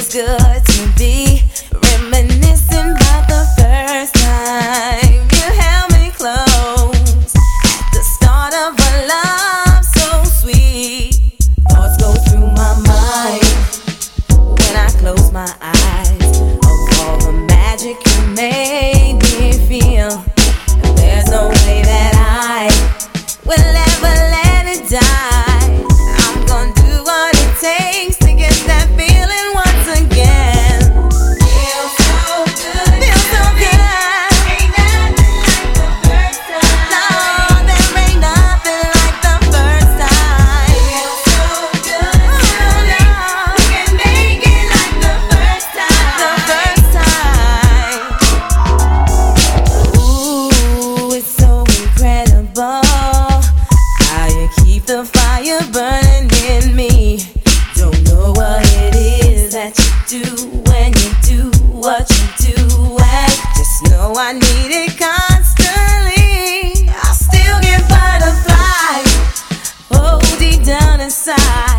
good to be reminiscing about the first time you held me close at the start of a love so sweet. Thoughts go through my mind when I close my eyes of all the magic you made me feel. There's no way that I will ever let it die. I'm gonna do what it takes to get that feeling once again. Feels so good. Feels so good. Ain't nothing like the first time. No, there ain't nothing like the first time. Feels so good. Oh no, we can make it like the first time. The first time. Ooh, it's so incredible how you keep the fire burning in me. Don't know what it is that you do when you do what you do, and just know I need it constantly. I still get butterflies, oh, deep down inside.